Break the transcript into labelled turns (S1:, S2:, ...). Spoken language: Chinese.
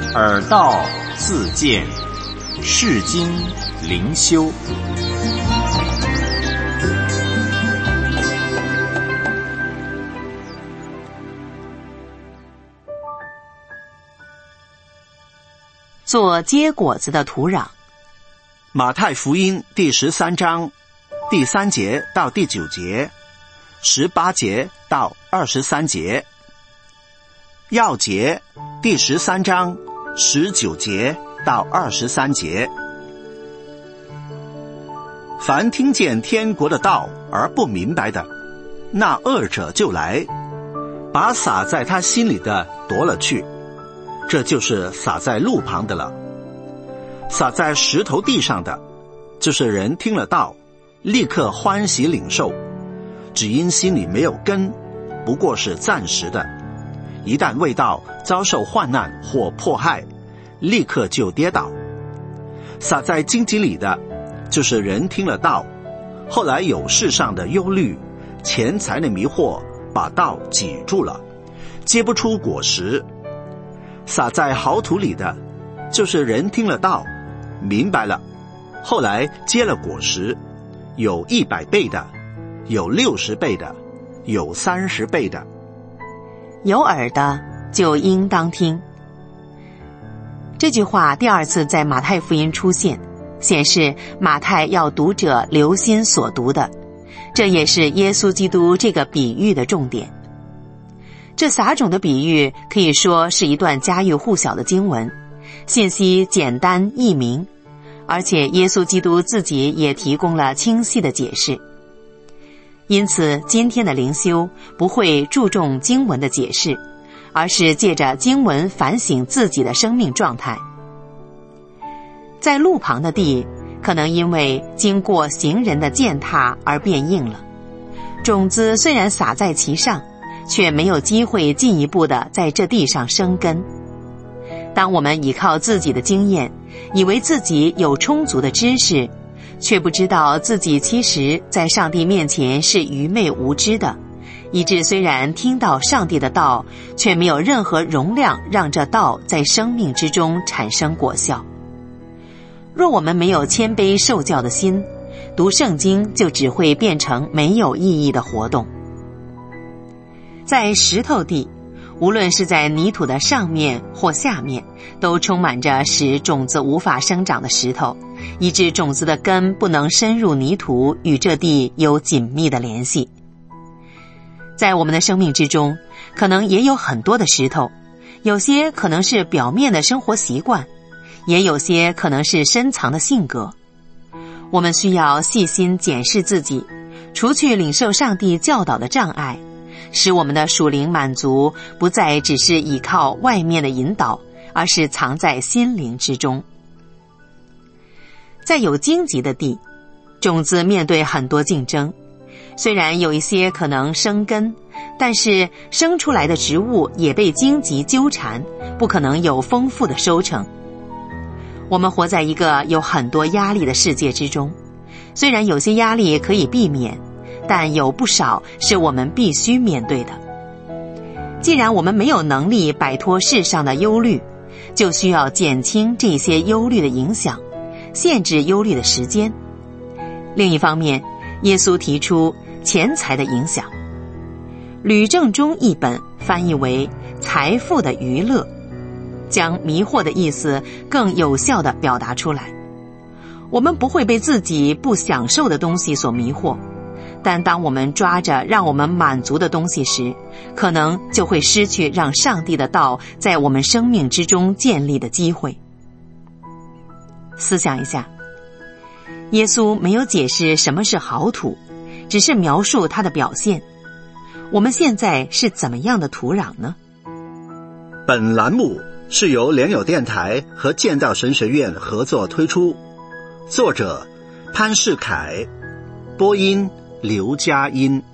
S1: 耳道自见，世经灵修。
S2: 做结果子的土壤。
S3: 马太福音第13章第3节到第9节，18节到23节。要节第13章19节到23节。凡听见天国的道而不明白的，那恶者就来，把撒在他心里的夺了去，这就是撒在路旁的了。撒在石头地上的，就是人听了道，立刻欢喜领受，只因心里没有根，不过是暂时的，一旦未到，遭受患难或迫害，立刻就跌倒。撒在荆棘里的，就是人听了道，后来有世上的忧虑、钱财的迷惑，把道挤住了，结不出果实。撒在好土里的，就是人听了道，明白了，后来结了果实，有100倍的，有60倍的，有30倍的。
S2: 有耳的就应当听。这句话第2次在马太福音出现，显示马太要读者留心所读的，这也是耶稣基督这个比喻的重点。这撒种的比喻可以说是一段家喻户晓的经文，信息简单易明，而且耶稣基督自己也提供了清晰的解释。因此今天的灵修不会注重经文的解释，而是借着经文反省自己的生命状态。在路旁的地，可能因为经过行人的践踏而变硬了，种子虽然撒在其上，却没有机会进一步的在这地上生根。当我们依靠自己的经验，以为自己有充足的知识，却不知道自己其实在上帝面前是愚昧无知的，以致虽然听到上帝的道，却没有任何容量让这道在生命之中产生果效。若我们没有谦卑受教的心，读圣经就只会变成没有意义的活动。在石头地，无论是在泥土的上面或下面，都充满着使种子无法生长的石头，以致种子的根不能深入泥土，与这地有紧密的联系。在我们的生命之中，可能也有很多的石头，有些可能是表面的生活习惯，也有些可能是深藏的性格。我们需要细心检视自己，除去领受上帝教导的障碍，使我们的属灵满足不再只是依靠外面的引导，而是藏在心灵之中。在有荆棘的地，种子面对很多竞争，虽然有一些可能生根，但是生出来的植物也被荆棘纠缠，不可能有丰富的收成。我们活在一个有很多压力的世界之中，虽然有些压力可以避免，但有不少是我们必须面对的。既然我们没有能力摆脱世上的忧虑，就需要减轻这些忧虑的影响，限制忧虑的时间。另一方面，耶稣提出钱财的影响。吕正中译本翻译为财富的娱乐，将迷惑的意思更有效地表达出来。我们不会被自己不享受的东西所迷惑，但当我们抓着让我们满足的东西时，可能就会失去让上帝的道在我们生命之中建立的机会。思想一下，耶稣没有解释什么是好土，只是描述它的表现。我们现在是怎么样的土壤呢？
S3: 本栏目是由联友电台和建道神学院合作推出，作者潘世凯，播音刘佳音。